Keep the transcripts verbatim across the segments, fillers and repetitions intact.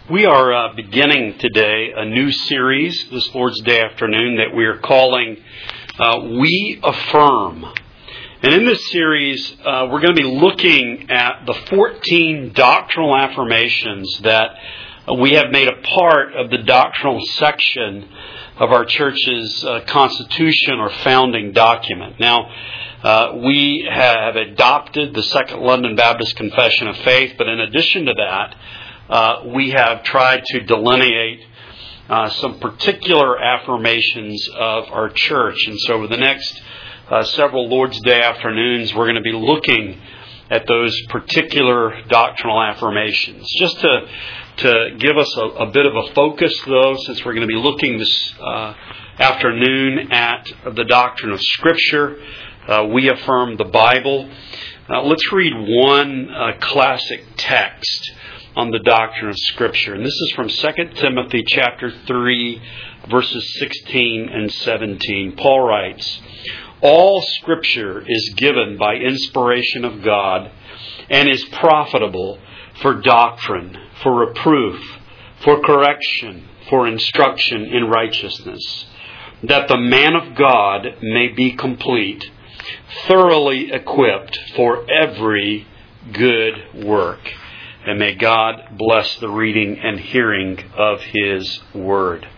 We are uh, beginning today a new series this Lord's Day afternoon that we are calling uh, We Affirm. And in this series, uh, we're going to be looking at the fourteen doctrinal affirmations that we have made a part of the doctrinal section of our church's uh, constitution or founding document. Now, uh, we have adopted the Second London Baptist Confession of Faith, but in addition to that, Uh, we have tried to delineate uh, some particular affirmations of our church. And so over the next uh, several Lord's Day afternoons, we're going to be looking at those particular doctrinal affirmations. Just to, to give us a, a bit of a focus, though, since we're going to be looking this uh, afternoon at the doctrine of Scripture, uh, we affirm the Bible. Uh, let's read one uh, classic text on the doctrine of Scripture. And this is from Second Timothy chapter three, verses sixteen and seventeen. Paul writes, "All Scripture is given by inspiration of God and is profitable for doctrine, for reproof, for correction, for instruction in righteousness, that the man of God may be complete, thoroughly equipped for every good work." And may God bless the reading and hearing of His Word.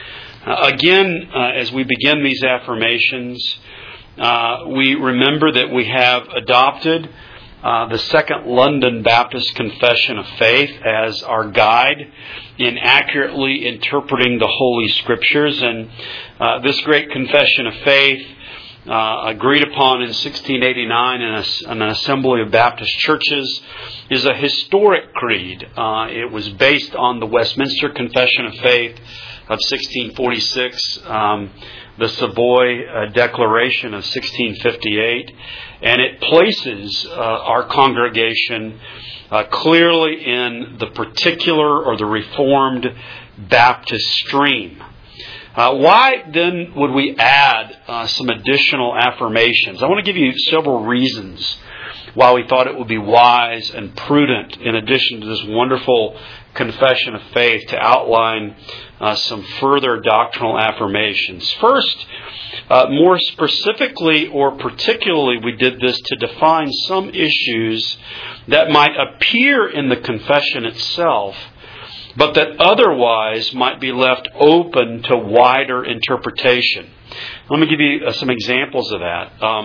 Uh, again, uh, as we begin these affirmations, uh, we remember that we have adopted uh, the Second London Baptist Confession of Faith as our guide in accurately interpreting the Holy Scriptures. And uh, this great confession of faith, Uh, agreed upon in sixteen eighty-nine in, a, in an assembly of Baptist churches, is a historic creed. Uh, it was based on the Westminster Confession of Faith of sixteen forty-six, um, the Savoy uh, Declaration of sixteen fifty-eight, and it places uh, our congregation uh, clearly in the particular or the Reformed Baptist stream. Uh, why then would we add uh, some additional affirmations? I want to give you several reasons why we thought it would be wise and prudent, in addition to this wonderful confession of faith, to outline uh, some further doctrinal affirmations. First, uh, more specifically or particularly, we did this to define some issues that might appear in the confession itself, but that otherwise might be left open to wider interpretation. Let me give you uh, some examples of that. Um,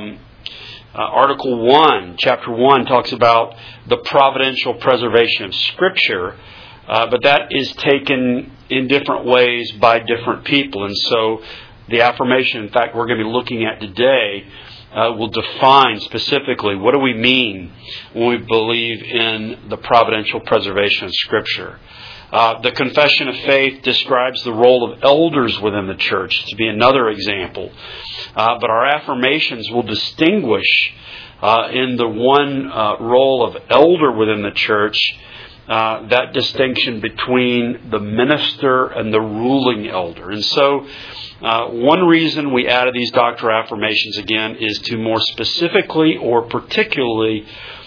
uh, Article one, Chapter one, talks about the providential preservation of Scripture, uh, but that is taken in different ways by different people. And so the affirmation, in fact, we're going to be looking at today, uh, will define specifically what do we mean when we believe in the providential preservation of Scripture. Uh, the Confession of Faith describes the role of elders within the church, to be another example. Uh, but our affirmations will distinguish uh, in the one uh, role of elder within the church, uh, that distinction between the minister and the ruling elder. And so uh, one reason we added these doctrinal affirmations again is to more specifically or particularly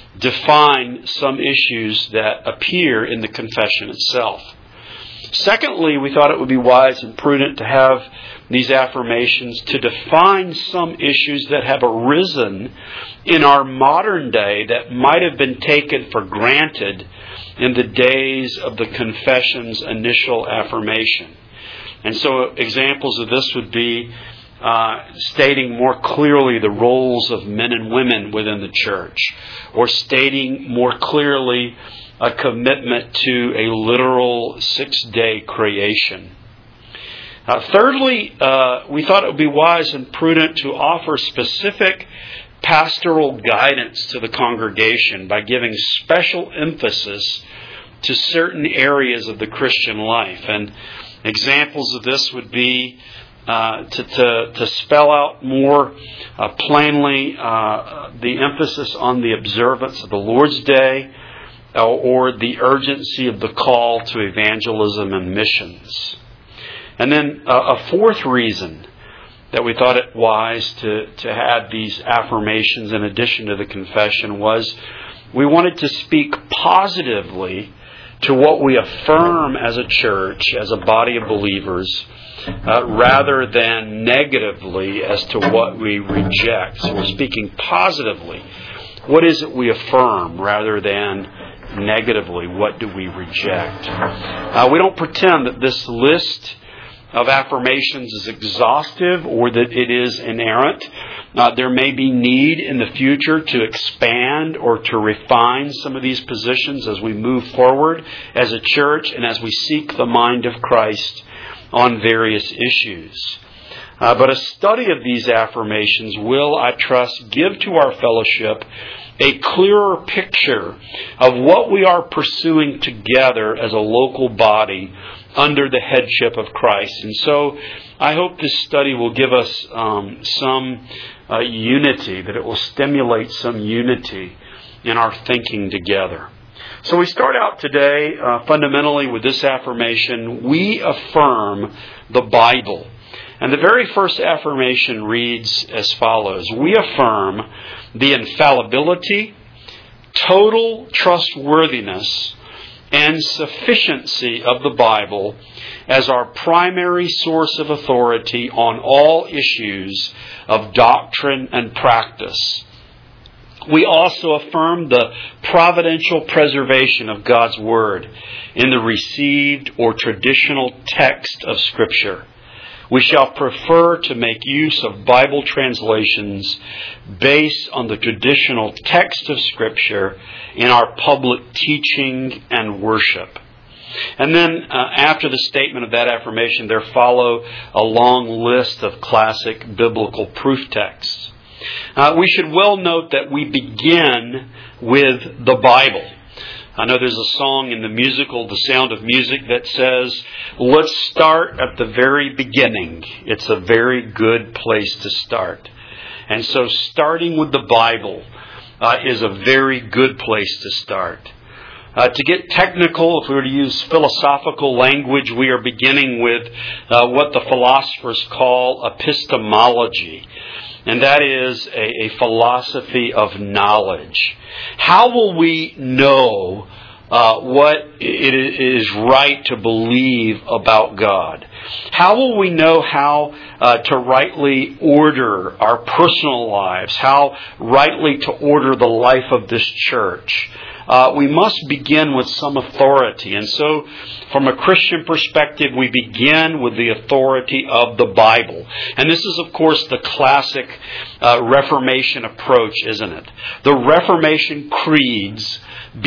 define some issues that appear in the confession itself. Secondly, we thought it would be wise and prudent to have these affirmations to define some issues that have arisen in our modern day that might have been taken for granted in the days of the confession's initial affirmation. And so examples of this would be Uh, stating more clearly the roles of men and women within the church, or stating more clearly a commitment to a literal six-day creation. Uh, thirdly, uh, we thought it would be wise and prudent to offer specific pastoral guidance to the congregation by giving special emphasis to certain areas of the Christian life. And examples of this would be Uh, to, to, to spell out more uh, plainly uh, the emphasis on the observance of the Lord's Day, uh, or the urgency of the call to evangelism and missions. And then uh, a fourth reason that we thought it wise to, to add these affirmations in addition to the confession was we wanted to speak positively to what we affirm as a church, as a body of believers, uh, rather than negatively as to what we reject. So we're speaking positively. What is it we affirm rather than negatively? What do we reject? Uh, we don't pretend that this list of affirmations is exhaustive or that it is inerrant. Uh, there may be need in the future to expand or to refine some of these positions as we move forward as a church and as we seek the mind of Christ on various issues. Uh, but a study of these affirmations will, I trust, give to our fellowship a clearer picture of what we are pursuing together as a local body under the headship of Christ. And so I hope this study will give us um, some uh, unity, that it will stimulate some unity in our thinking together. So we start out today uh, fundamentally with this affirmation: we affirm the Bible. And the very first affirmation reads as follows: we affirm the infallibility, total trustworthiness, and sufficiency of the Bible as our primary source of authority on all issues of doctrine and practice. We also affirm the providential preservation of God's Word in the received or traditional text of Scripture. We shall prefer to make use of Bible translations based on the traditional text of Scripture in our public teaching and worship. And then uh, after the statement of that affirmation, there follow a long list of classic biblical proof texts. Uh, we should well note that we begin with the Bible. I know there's a song in the musical, The Sound of Music, that says, let's start at the very beginning. It's a very good place to start. And so starting with the Bible uh, is a very good place to start. Uh, to get technical, if we were to use philosophical language, we are beginning with uh, what the philosophers call epistemology. And that is a, a philosophy of knowledge. How will we know uh, what it is right to believe about God? How will we know how uh, to rightly order our personal lives? How rightly to order the life of this church? Uh, we must begin with some authority. And so, from a Christian perspective, we begin with the authority of the Bible. And this is, of course, the classic uh, Reformation approach, isn't it? The Reformation creeds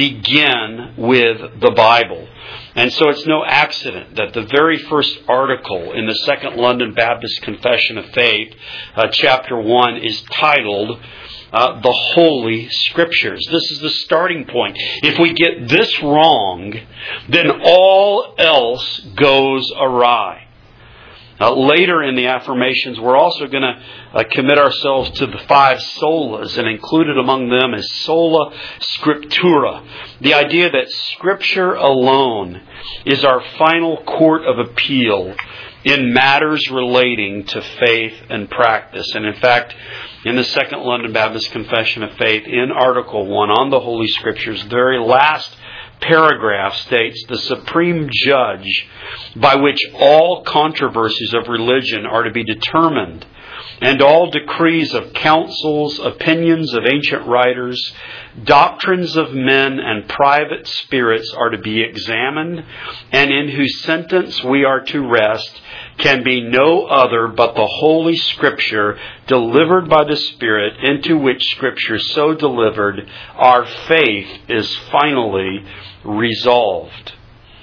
begin with the Bible. And so it's no accident that the very first article in the Second London Baptist Confession of Faith, uh, chapter one, is titled Uh, the Holy Scriptures. This is the starting point. If we get this wrong, then all else goes awry. Uh, later in the affirmations, we're also going to uh, commit ourselves to the five solas, and included among them is sola scriptura, the idea that Scripture alone is our final court of appeal in matters relating to faith and practice. And in fact, in the Second London Baptist Confession of Faith, in Article one on the Holy Scriptures, the very last paragraph states, the supreme judge by which all controversies of religion are to be determined, and all decrees of councils, opinions of ancient writers, doctrines of men, and private spirits are to be examined, and in whose sentence we are to rest, can be no other but the Holy Scripture delivered by the Spirit, into which Scripture so delivered, our faith is finally resolved.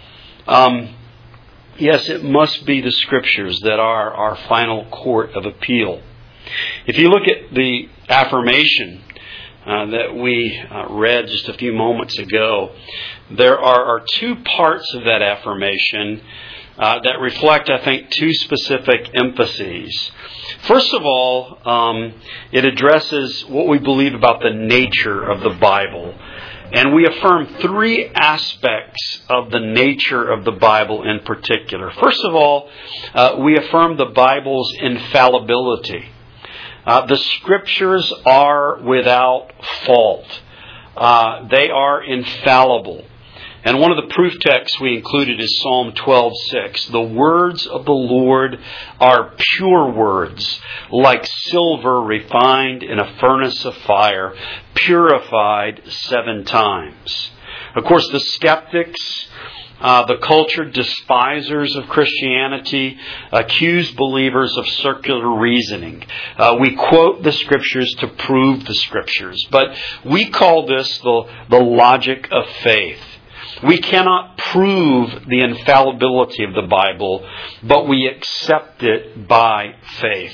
Um, yes, it must be the Scriptures that are our final court of appeal. If you look at the affirmation uh, that we uh, read just a few moments ago, there are, are two parts of that affirmation Uh, that reflect, I think, two specific emphases. First of all, um, it addresses what we believe about the nature of the Bible. And we affirm three aspects of the nature of the Bible in particular. First of all, uh, we affirm the Bible's infallibility. Uh, the Scriptures are without fault. uh, they are infallible. And one of the proof texts we included is Psalm twelve six. The words of the Lord are pure words, like silver refined in a furnace of fire, purified seven times. Of course, the skeptics, uh, the cultured despisers of Christianity, accuse believers of circular reasoning. Uh, we quote the Scriptures to prove the Scriptures, but we call this the, the logic of faith. We cannot prove the infallibility of the Bible, but we accept it by faith.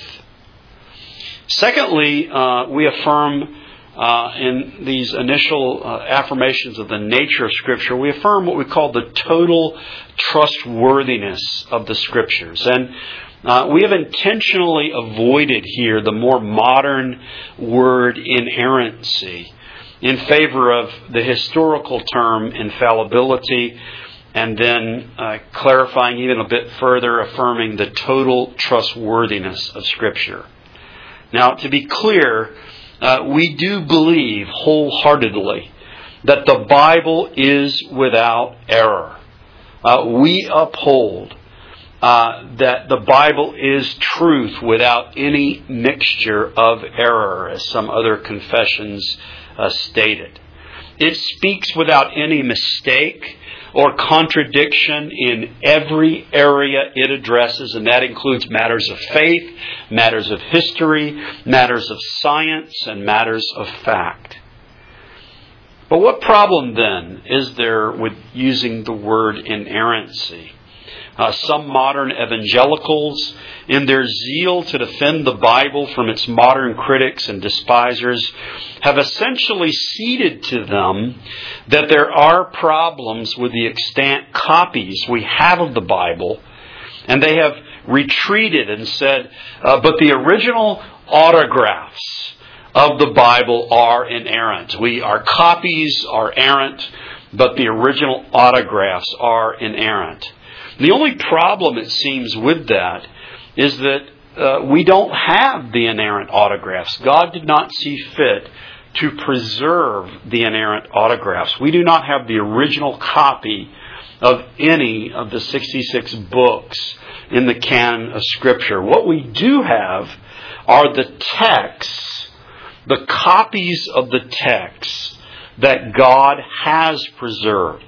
Secondly, uh, we affirm uh, in these initial uh, affirmations of the nature of Scripture, we affirm what we call the total trustworthiness of the Scriptures. And uh, we have intentionally avoided here the more modern word inerrancy, in favor of the historical term infallibility, and then uh, clarifying even a bit further, affirming the total trustworthiness of Scripture. Now, to be clear, uh, we do believe wholeheartedly that the Bible is without error. Uh, we uphold uh, that the Bible is truth without any mixture of error, as some other confessions Uh, stated. It speaks without any mistake or contradiction in every area it addresses, and that includes matters of faith, matters of history, matters of science, and matters of fact. But what problem then is there with using the word inerrancy? Uh, some modern evangelicals, in their zeal to defend the Bible from its modern critics and despisers, have essentially ceded to them that there are problems with the extant copies we have of the Bible, and they have retreated and said, uh, but the original autographs of the Bible are inerrant. We, our copies are errant, but the original autographs are inerrant. The only problem, it seems, with that is that uh, we don't have the inerrant autographs. God did not see fit to preserve the inerrant autographs. We do not have the original copy of any of the sixty-six books in the canon of Scripture. What we do have are the texts, the copies of the texts that God has preserved.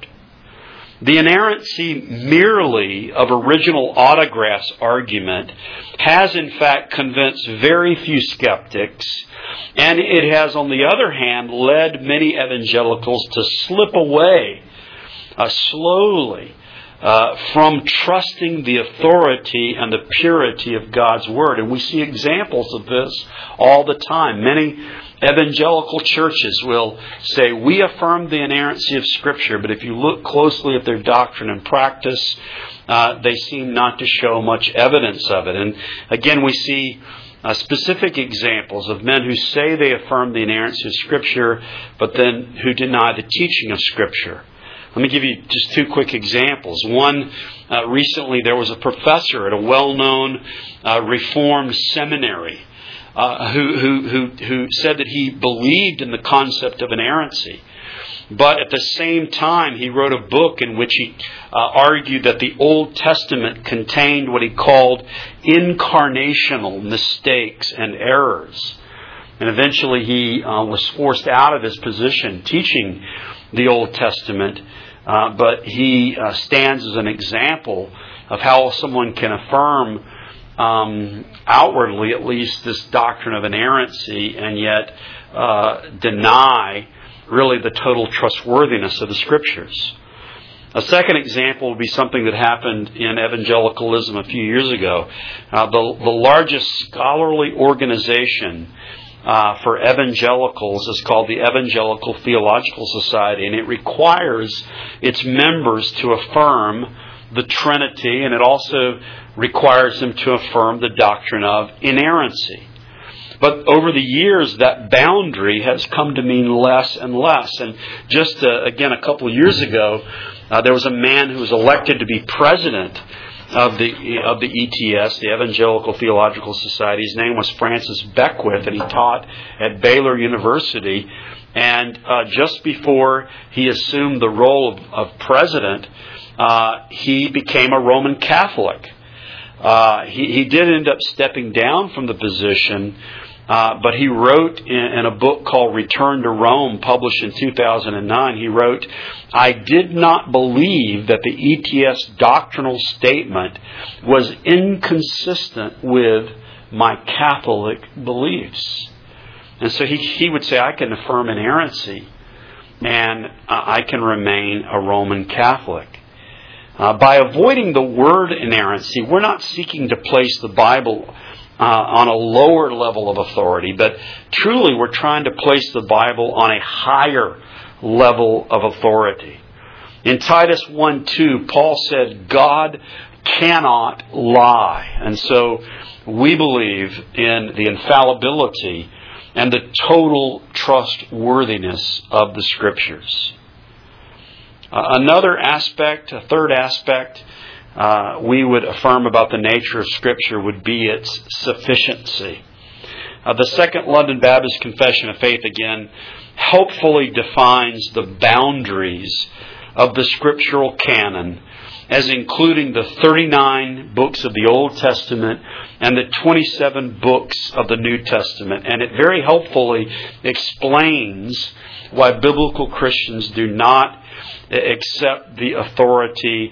The inerrancy merely of original autographs argument has in fact convinced very few skeptics, and it has on the other hand led many evangelicals to slip away uh, slowly uh, from trusting the authority and the purity of God's Word. And we see examples of this all the time. Many evangelical churches will say, we affirm the inerrancy of Scripture, but if you look closely at their doctrine and practice, uh, they seem not to show much evidence of it. And again, we see uh, specific examples of men who say they affirm the inerrancy of Scripture, but then who deny the teaching of Scripture. Let me give you just two quick examples. One, uh, recently there was a professor at a well-known uh, Reformed seminary Uh, who, who, who, who said that he believed in the concept of inerrancy. But at the same time, he wrote a book in which he uh, argued that the Old Testament contained what he called incarnational mistakes and errors. And eventually he uh, was forced out of his position teaching the Old Testament. Uh, but he uh, stands as an example of how someone can affirm Um, outwardly, at least, this doctrine of inerrancy, and yet uh, deny really the total trustworthiness of the Scriptures. A second example would be something that happened in evangelicalism a few years ago. Uh, the, the largest scholarly organization uh, for evangelicals is called the Evangelical Theological Society, and it requires its members to affirm the Trinity, and it also requires them to affirm the doctrine of inerrancy. But over the years, that boundary has come to mean less and less. And just uh, again, a couple of years ago, uh, there was a man who was elected to be president of the of the E T S, the Evangelical Theological Society. His name was Francis Beckwith, and he taught at Baylor University. And uh, just before he assumed the role of, of president, uh, he became a Roman Catholic. Uh, he, he did end up stepping down from the position, uh, but he wrote in, in a book called Return to Rome, published in two thousand nine, he wrote, "I did not believe that the E T S doctrinal statement was inconsistent with my Catholic beliefs." And so he, he would say, I can affirm inerrancy, and uh, I can remain a Roman Catholic. Uh, by avoiding the word inerrancy, we're not seeking to place the Bible uh, on a lower level of authority, but truly we're trying to place the Bible on a higher level of authority. In Titus one two, Paul said, God cannot lie. And so we believe in the infallibility and the total trustworthiness of the Scriptures. Uh, another aspect, a third aspect, uh, we would affirm about the nature of Scripture would be its sufficiency. Uh, the Second London Baptist Confession of Faith, again, helpfully defines the boundaries of the scriptural canon as including the thirty-nine books of the Old Testament and the twenty-seven books of the New Testament. And it very helpfully explains why biblical Christians do not accept the authority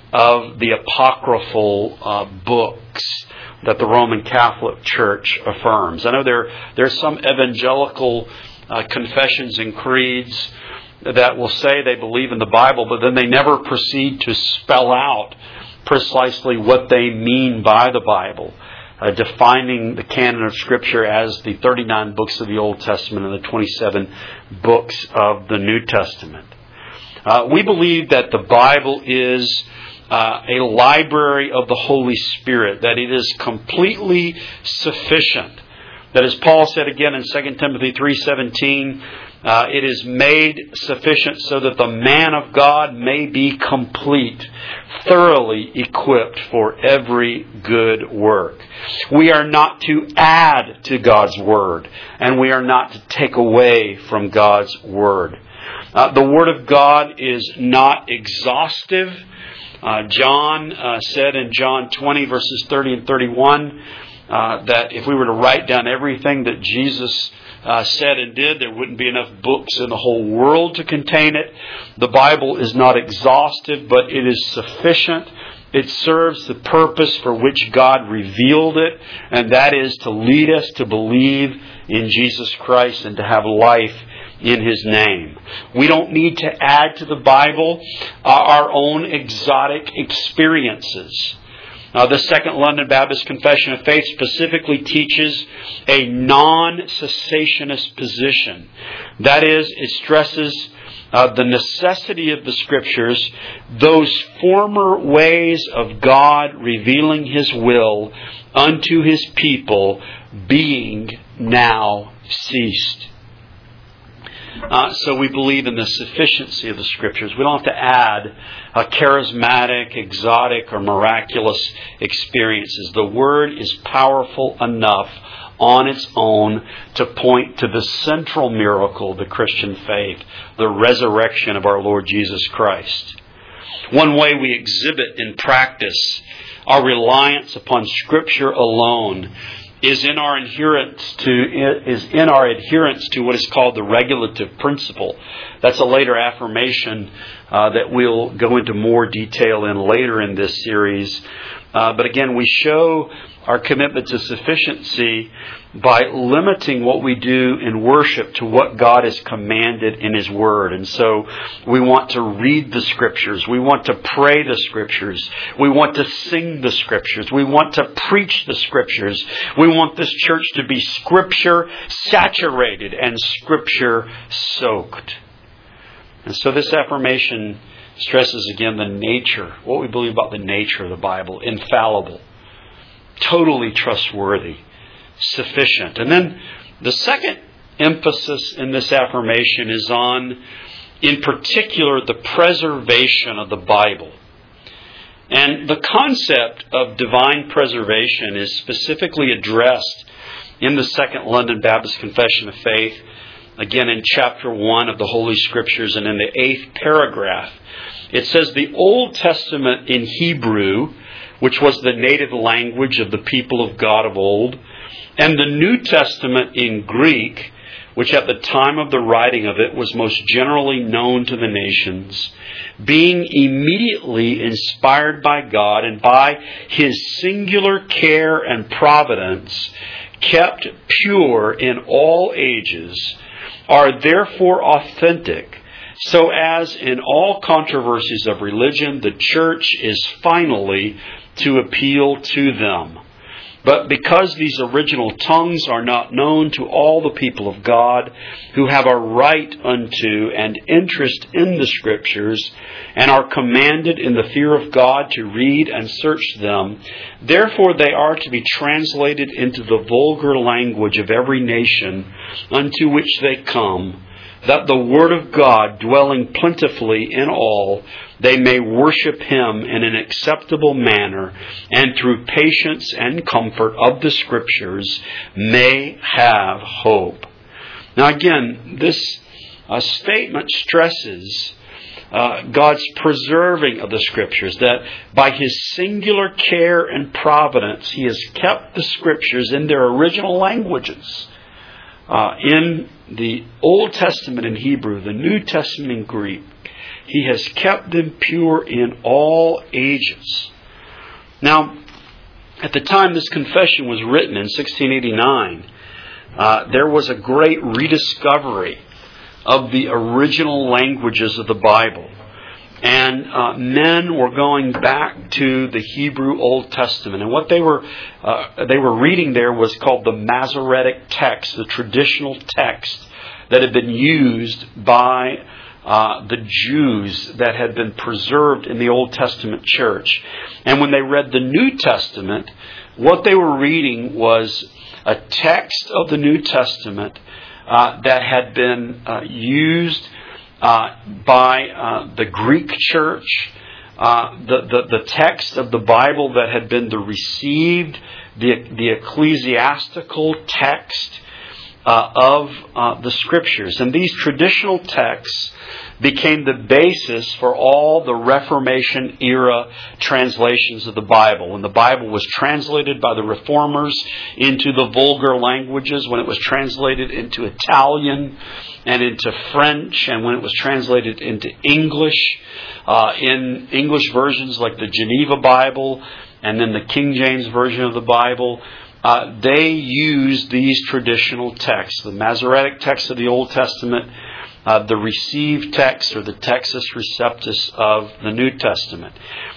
of the apocryphal uh, books that the Roman Catholic Church affirms. I know there, there are some evangelical uh, confessions and creeds that will say they believe in the Bible, but then they never proceed to spell out precisely what they mean by the Bible, uh, defining the canon of Scripture as the thirty-nine books of the Old Testament and the twenty-seven books of the New Testament. Uh, we believe that the Bible is uh, a library of the Holy Spirit, that it is completely sufficient. That, as Paul said again in Second Timothy three seventeen, Uh, it is made sufficient so that the man of God may be complete, thoroughly equipped for every good work. We are not to add to God's Word, and we are not to take away from God's Word. Uh, the Word of God is not exhaustive. Uh, John uh, said in John twenty, verses thirty and thirty-one, uh, that if we were to write down everything that Jesus Uh, said and did, there wouldn't be enough books in the whole world to contain it. The Bible is not exhaustive, but it is sufficient. It serves the purpose for which God revealed it, and that is to lead us to believe in Jesus Christ and to have life in His name. We don't need to add to the Bible uh, our own exotic experiences. Uh, the Second London Baptist Confession of Faith specifically teaches a non-cessationist position. That is, it stresses uh, the necessity of the Scriptures, those former ways of God revealing His will unto His people being now ceased. Uh, so we believe in the sufficiency of the Scriptures. We don't have to add a charismatic, exotic, or miraculous experiences. The Word is powerful enough on its own to point to the central miracle of the Christian faith, the resurrection of our Lord Jesus Christ. One way we exhibit in practice our reliance upon Scripture alone is in our adherence to is in our adherence to what is called the regulative principle. That's a later affirmation uh, that we'll go into more detail in later in this series. Uh, but again, we show our commitment to sufficiency by limiting what we do in worship to what God has commanded in His Word. And so we want to read the Scriptures. We want to pray the Scriptures. We want to sing the Scriptures. We want to preach the Scriptures. We want this church to be Scripture saturated and Scripture soaked. And so this affirmation stresses again the nature, what we believe about the nature of the Bible: infallible, totally trustworthy, sufficient. And then the second emphasis in this affirmation is on, in particular, the preservation of the Bible. And the concept of divine preservation is specifically addressed in the Second London Baptist Confession of Faith, again in chapter one of the Holy Scriptures and in the eighth paragraph. It says the Old Testament in Hebrew, which was the native language of the people of God of old, and the New Testament in Greek, which at the time of the writing of it was most generally known to the nations, being immediately inspired by God and by His singular care and providence, kept pure in all ages, are therefore authentic, so as in all controversies of religion, the Church is finally to appeal to them. But because these original tongues are not known to all the people of God, who have a right unto and interest in the Scriptures, and are commanded in the fear of God to read and search them, therefore they are to be translated into the vulgar language of every nation unto which they come, that the Word of God, dwelling plentifully in all, they may worship Him in an acceptable manner, and through patience and comfort of the Scriptures may have hope. Now again, this uh, statement stresses uh, God's preserving of the Scriptures, that by His singular care and providence He has kept the Scriptures in their original languages. Uh, in the Old Testament in Hebrew, the New Testament in Greek, He has kept them pure in all ages. Now, at the time this confession was written in sixteen eighty-nine, uh, there was a great rediscovery of the original languages of the Bible. And uh, men were going back to the Hebrew Old Testament, and what they were uh, they were reading there was called the Masoretic text, the traditional text that had been used by uh, the Jews that had been preserved in the Old Testament church. And when they read the New Testament, what they were reading was a text of the New Testament uh, that had been uh, used Uh, by uh, the Greek church, uh, the, the, the text of the Bible that had been the received, the, the ecclesiastical text uh, of uh, the Scriptures. And these traditional texts became the basis for all the Reformation era translations of the Bible. When the Bible was translated by the Reformers into the vulgar languages, when it was translated into Italian and into French, and when it was translated into English, uh, in English versions like the Geneva Bible and then the King James Version of the Bible, uh, they used these traditional texts, the Masoretic text of the Old Testament, Uh, the received text or the Textus Receptus of the New Testament.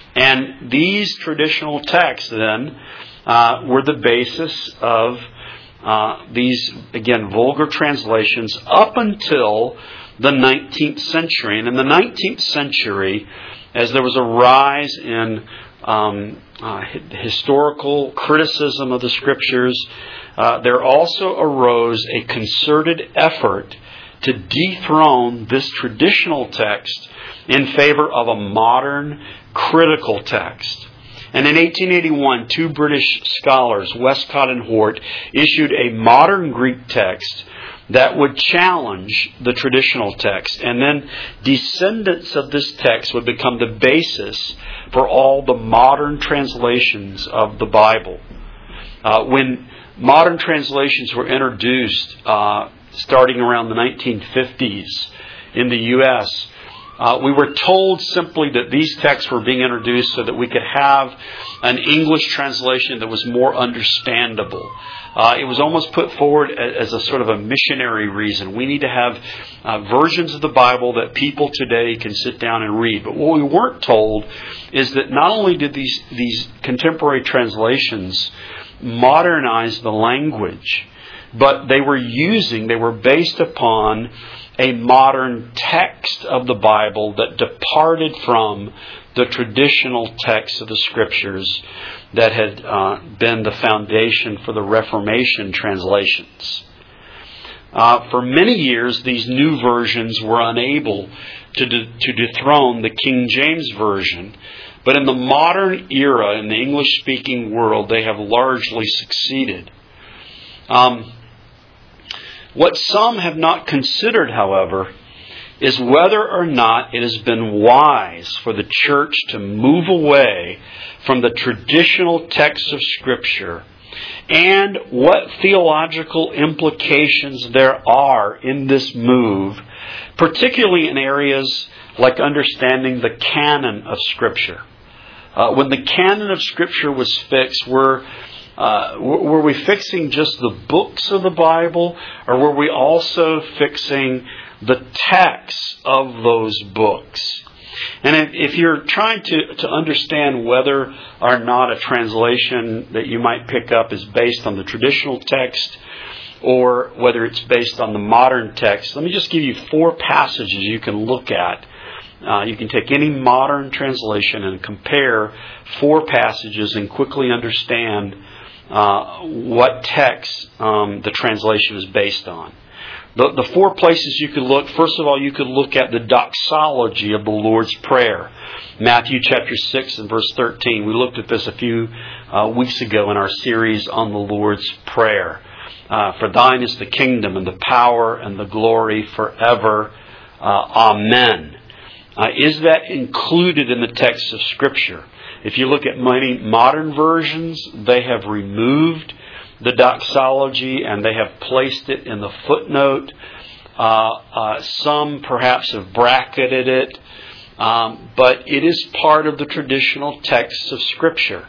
And these traditional texts then uh, were the basis of uh, these, again, vulgar translations up until the nineteenth century. And in the nineteenth century, as there was a rise in um, uh, historical criticism of the Scriptures, uh, there also arose a concerted effort to dethrone this traditional text in favor of a modern critical text. And in eighteen eighty-one, two British scholars, Westcott and Hort, issued a modern Greek text that would challenge the traditional text. And then descendants of this text would become the basis for all the modern translations of the Bible. Uh, when modern translations were introduced, uh, starting around the nineteen fifties in the U S, uh, we were told simply that these texts were being introduced so that we could have an English translation that was more understandable. Uh, it was almost put forward as a sort of a missionary reason. We need to have uh, versions of the Bible that people today can sit down and read. But what we weren't told is that not only did these, these contemporary translations modernize the language, but they were using, they were based upon a modern text of the Bible that departed from the traditional text of the Scriptures that had uh, been the foundation for the Reformation translations. Uh, for many years, these new versions were unable to, de- to dethrone the King James Version. But in the modern era, in the English-speaking world, they have largely succeeded. Um, what some have not considered, however, is whether or not it has been wise for the church to move away from the traditional texts of Scripture and what theological implications there are in this move, particularly in areas like understanding the canon of Scripture. Uh, when the canon of Scripture was fixed, were, uh, were we fixing just the books of the Bible, or were we also fixing the text of those books? And if, if you're trying to, to understand whether or not a translation that you might pick up is based on the traditional text or whether it's based on the modern text, let me just give you four passages you can look at. Uh, you can take any modern translation and compare four passages and quickly understand uh, what text um, the translation is based on. The, the four places you could look, first of all, you could look at the doxology of the Lord's Prayer. Matthew chapter six and verse thirteen. We looked at this a few uh, weeks ago in our series on the Lord's Prayer. Uh, For thine is the kingdom and the power and the glory forever. Uh, amen. Uh, is that included in the text of Scripture? If you look at many modern versions, they have removed the doxology and they have placed it in the footnote. Uh, uh, some perhaps have bracketed it, um, but it is part of the traditional texts of Scripture.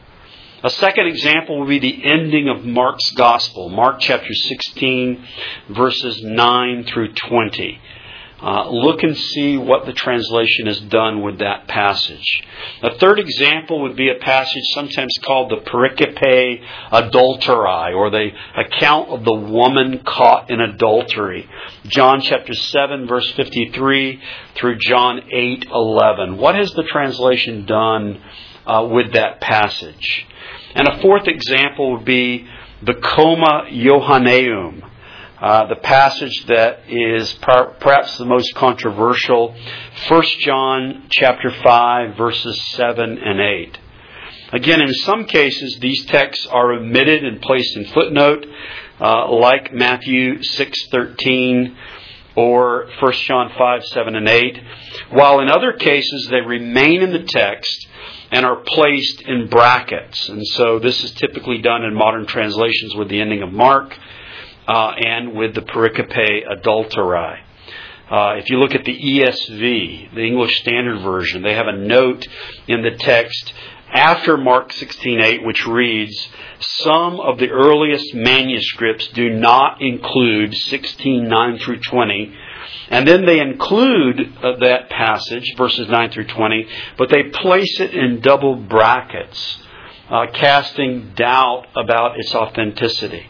A second example would be the ending of Mark's Gospel, Mark chapter sixteen, verses nine through twenty. Uh, look and see what the translation has done with that passage. A third example would be a passage sometimes called the Pericope Adulterae, or the account of the woman caught in adultery. John chapter seven, verse fifty-three through John eight eleven. What has the translation done uh, with that passage? And a fourth example would be the Comma Johanneum. Uh, the passage that is par- perhaps the most controversial, First John chapter five, verses seven and eight. Again, in some cases, these texts are omitted and placed in footnote, uh, like Matthew six thirteen or First John five, seven and eight, while in other cases they remain in the text and are placed in brackets. And so this is typically done in modern translations with the ending of Mark, Uh, and with the Pericope Adulterae. Uh, if you look at the E S V, the English Standard Version, they have a note in the text after Mark sixteen eight, which reads, "Some of the earliest manuscripts do not include sixteen nine through twenty." And then they include uh, that passage, verses nine through twenty, but they place it in double brackets, uh, casting doubt about its authenticity.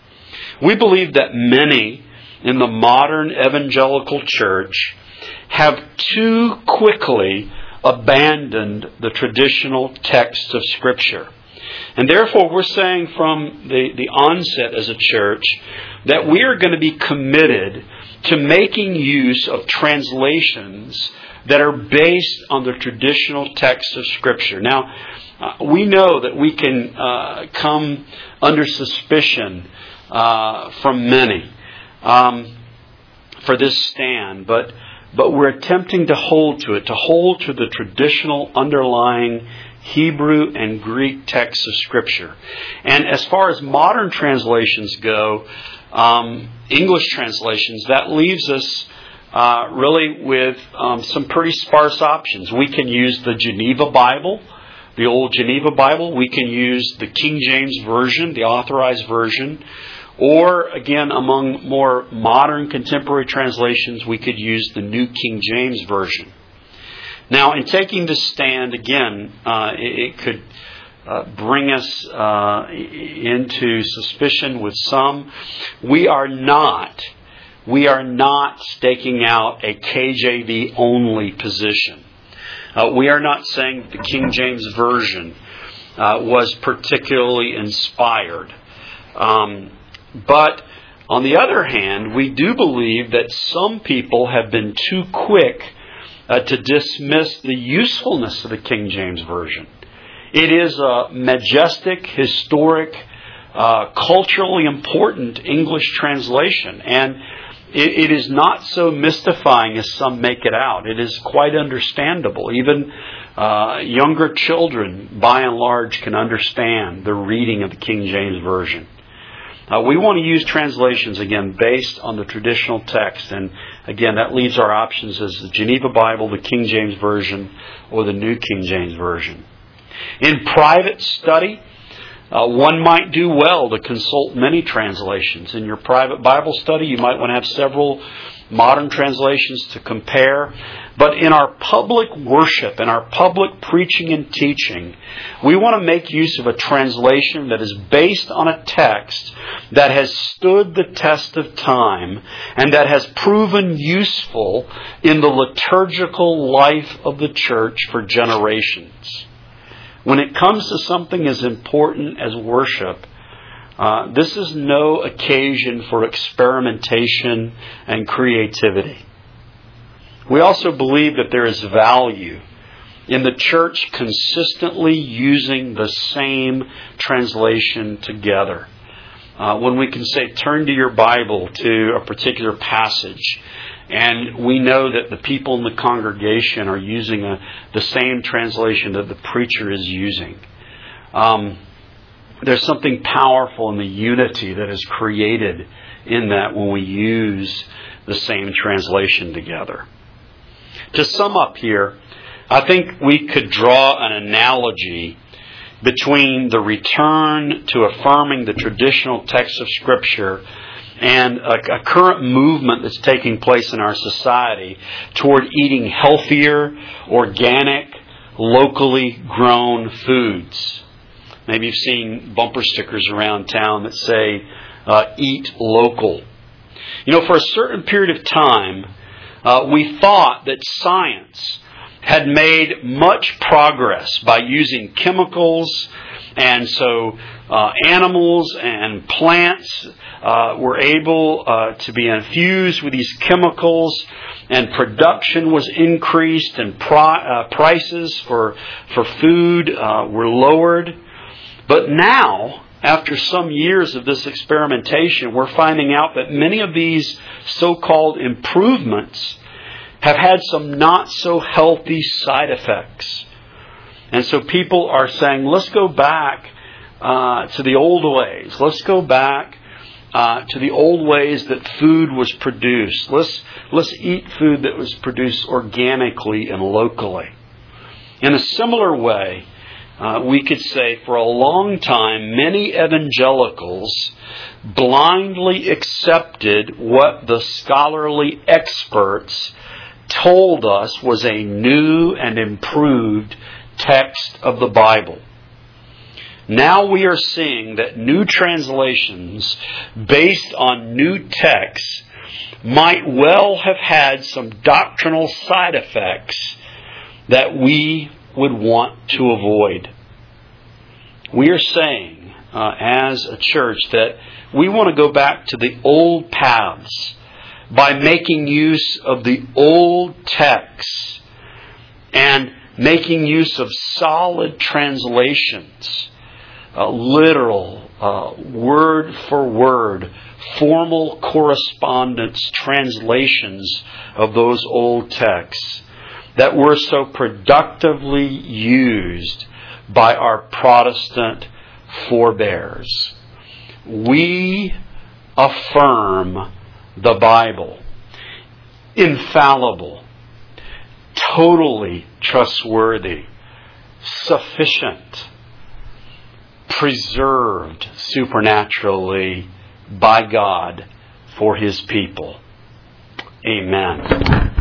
We believe that many in the modern evangelical church have too quickly abandoned the traditional text of Scripture. And therefore we're saying from the, the onset as a church that we are going to be committed to making use of translations that are based on the traditional text of Scripture. Now, uh, we know that we can uh, come under suspicion Uh, from many um, for this stand, but but we're attempting to hold to it, to hold to the traditional underlying Hebrew and Greek texts of Scripture. And as far as modern translations go, um, English translations, that leaves us uh, really with um, some pretty sparse options. We can use the Geneva Bible, the old Geneva Bible. We can use the King James Version, the authorized version. Or, again, among more modern contemporary translations, we could use the New King James Version. Now, in taking this stand, again, uh, it, it could uh, bring us uh, into suspicion with some. We are not, we are not staking out a K J V only position. Uh, we are not saying the King James Version uh, was particularly inspired. Um, But, on the other hand, we do believe that some people have been too quick uh, to dismiss the usefulness of the King James Version. It is a majestic, historic, uh, culturally important English translation. And it, it is not so mystifying as some make it out. It is quite understandable. Even uh, younger children, by and large, can understand the reading of the King James Version. Uh, we want to use translations, again, based on the traditional text. And again, that leaves our options as the Geneva Bible, the King James Version, or the New King James Version. In private study, uh, one might do well to consult many translations. In your private Bible study, you might want to have several modern translations to compare. But in our public worship, in our public preaching and teaching, we want to make use of a translation that is based on a text that has stood the test of time and that has proven useful in the liturgical life of the church for generations. When it comes to something as important as worship, uh, this is no occasion for experimentation and creativity. We also believe that there is value in the church consistently using the same translation together. Uh, when we can say, turn to your Bible to a particular passage, and we know that the people in the congregation are using a, the same translation that the preacher is using. Um, there's something powerful in the unity that is created in that when we use the same translation together. To sum up here, I think we could draw an analogy between the return to affirming the traditional text of Scripture and a, a current movement that's taking place in our society toward eating healthier, organic, locally grown foods. Maybe you've seen bumper stickers around town that say, uh, eat local. You know, for a certain period of time, uh, we thought that science had made much progress by using chemicals, and so uh, animals and plants uh, were able uh, to be infused with these chemicals, and production was increased, and pri- uh, prices for for food uh, were lowered. But now, after some years of this experimentation, we're finding out that many of these so-called improvements have had some not so healthy side effects. And so people are saying, let's go back uh, to the old ways. Let's go back uh, to the old ways that food was produced. Let's, let's eat food that was produced organically and locally. In a similar way, uh, we could say for a long time, many evangelicals blindly accepted what the scholarly experts told us was a new and improved text of the Bible. Now we are seeing that new translations based on new texts might well have had some doctrinal side effects that we would want to avoid. We are saying uh, as a church that we want to go back to the old paths by making use of the old texts and making use of solid translations, uh, literal, uh, word for word, formal correspondence translations of those old texts that were so productively used by our Protestant forebears. We affirm the Bible, infallible, totally trustworthy, sufficient, preserved supernaturally by God for His people. Amen.